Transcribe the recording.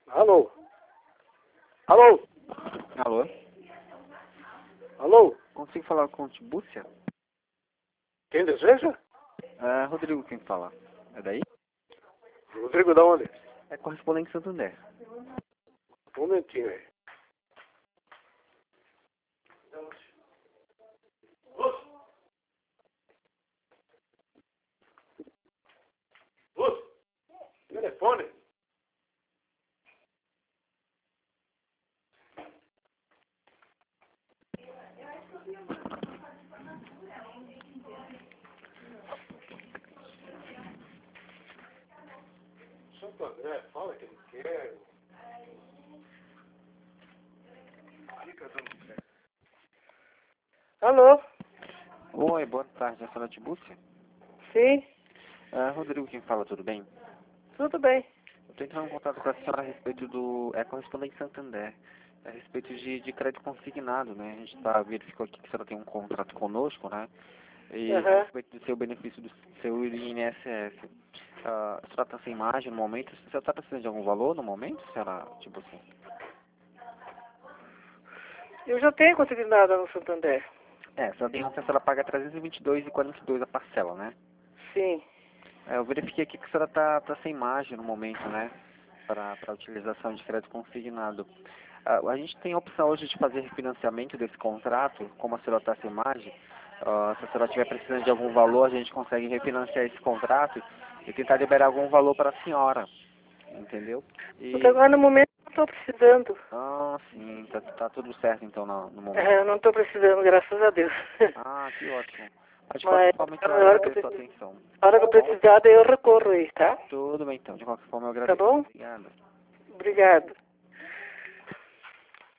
Alô? Alô? Alô? Alô? Consigo falar com o Tibúcia? Quem deseja? É Rodrigo quem fala. É daí? Rodrigo da onde? É correspondente Santander. Um momentinho aí. Telefone? Santo André, fala que ele quer. Fica dando certo. Alô? Oi, boa tarde. É a senhora Tibúcia? Sim, É Rodrigo quem fala, tudo bem? tudo bem. Eu estou entrando em contato com a senhora a respeito do... É correspondente Santander. A respeito de crédito consignado, né? A gente verificou aqui que a senhora tem um contrato conosco, né? E a Aham. respeito do seu benefício do seu INSS. A senhora está sem margem no momento? A senhora está precisando de algum valor no momento, senhora Tibúcia? Eu já tenho conseguido nada no Santander. É, só tem a senhora paga 322,42 a parcela, né? Sim. Eu verifiquei aqui que a senhora tá sem margem no momento, né? Para utilização de crédito consignado. A gente tem a opção hoje de fazer refinanciamento desse contrato, como a senhora está sem margem. Se a senhora estiver precisando de algum valor, a gente consegue refinanciar esse contrato e tentar liberar algum valor para a senhora, entendeu? Porque E, agora no momento eu não estou precisando. sim, tá tudo certo então no momento. É, eu não estou precisando, graças a Deus. Ah, que ótimo. Mas de qualquer Mas forma, então, na eu hora que eu agradeço a precisar, atenção. a hora que eu precisar, daí eu recorro aí, tá? Tudo bem então, de qualquer forma eu Tá agradeço. bom? Obrigado. Obrigado.